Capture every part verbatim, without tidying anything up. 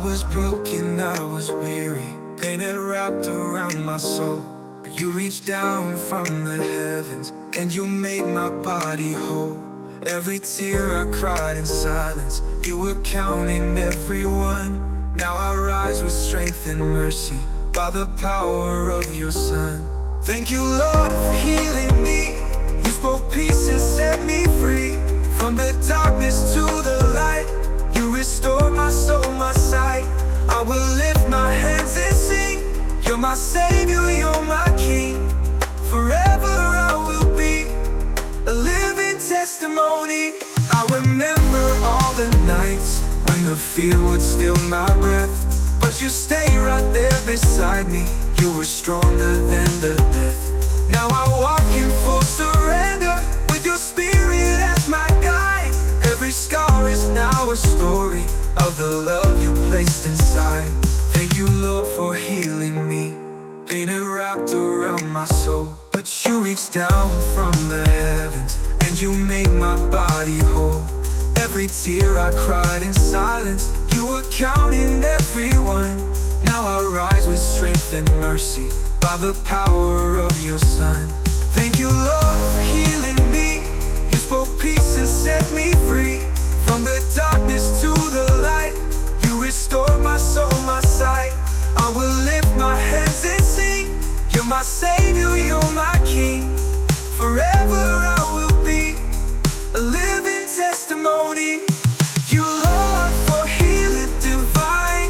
was broken, I was weary, pain had wrapped around my soul. But you reached down from the heavens, and you made my body whole. Every tear I cried in silence, you were counting every one. Now I rise with strength and mercy, by the power of your Son. Thank you, Lord, for healing me. You spoke peace and set me free. From the darkness to the light, you restored my soul, my sight. I will lift my hands and sing. You're my Savior, you're my King. Forever I will be a living testimony. I remember all the nights when the fear would steal my breath, but you stay right there beside me. You were stronger than the death. Now I walk in full surrender, with your spirit as my guide. Every scar is now a story of the love you placed inside. Thank you, Lord, for healing me. Pain had wrapped around my soul, but you reached down from the heavens, and you made my body whole. Every tear I cried in silence, you were counting every one. Now I rise with strength and mercy, by the power of your Son. Thank you, Lord, for healing me. You spoke peace and set me free. From the darkness to the light, you restored my soul, my sight. I will lift my hands and sing. You're my Savior, you're my King. Forever I will be a living testimony. You, Lord, for healing divine.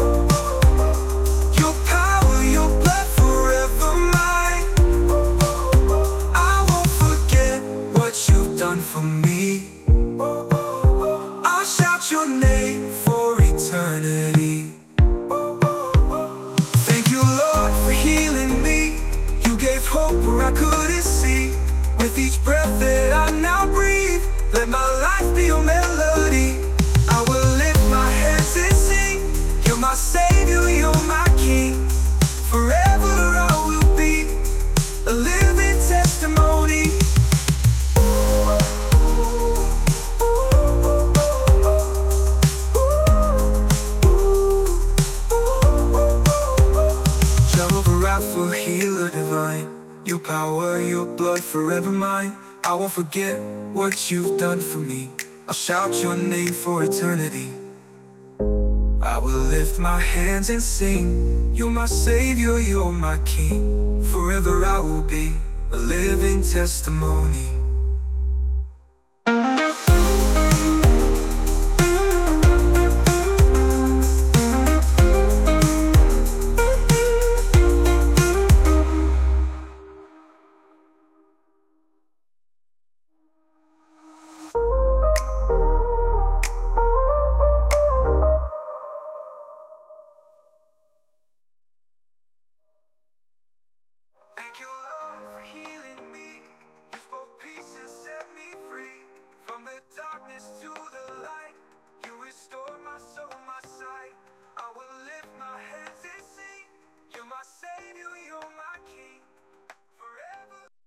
Your power, your blood forever mine. I won't forget what you've done for me. I'll shout your name for eternity. Thank you, Lord, for healing me. You gave hope where I couldn't see. With each breath that I now breathe, let my life be your melody. I will lift my hands and sing. You're my Savior, you're my King. Forever I will be a living testimony. Jehovah Rapha, healer divine. Your power, your blood forever mine. I won't forget what you've done for me. I'll shout your name for eternity. I will lift my hands and sing. You're my Savior, you're my King. Forever I will be a living testimony.